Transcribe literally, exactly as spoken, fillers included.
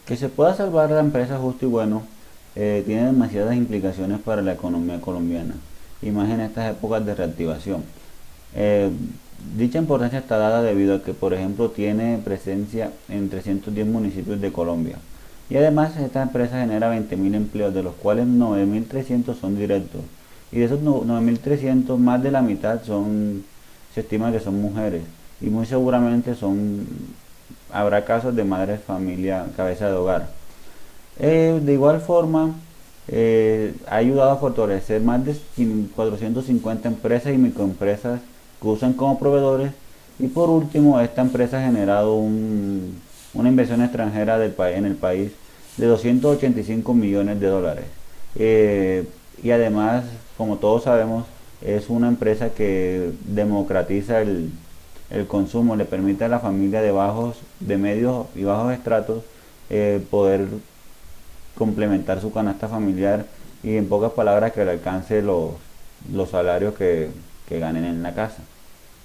Que se pueda salvar la empresa Justo y Bueno eh, tiene demasiadas implicaciones para la economía colombiana, y más en estas épocas de reactivación. Eh, Dicha importancia está dada debido a que, por ejemplo, tiene presencia en trescientos diez municipios de Colombia. Y además esta empresa genera veinte mil empleos, de los cuales nueve mil trescientos son directos. Y de esos nueve mil trescientos, más de la mitad son, se estima que son mujeres. Y muy seguramente son, habrá casos de madres de familia, cabeza de hogar. Eh, de igual forma, eh, ha ayudado a fortalecer más de cuatrocientas cincuenta empresas y microempresas que usan como proveedores. Y por último, esta empresa ha generado un- una inversión extranjera del pa- en el país de doscientos ochenta y cinco millones de dólares. Eh, y además, como todos sabemos, es una empresa que democratiza el, el consumo, le permite a la familia de bajos, de medios y bajos estratos eh, poder complementar su canasta familiar, y en pocas palabras que le alcance los, los salarios que, que ganen en la casa.